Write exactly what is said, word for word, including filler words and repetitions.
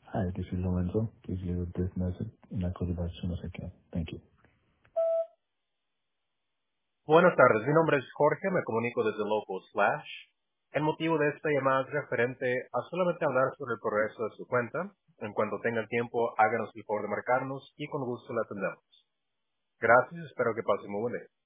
Hi, this is Lorenzo. Please leave a brief message, and I'll call you back as soon as I can. Thank you. Buenas tardes, mi nombre es Jorge, me comunico desde Local Slash. El motivo de esta llamada es referente a solamente hablar sobre el progreso de su cuenta. En cuanto tenga el tiempo, háganos el favor de marcarnos y con gusto la atendemos. Gracias, espero que pase muy buen día.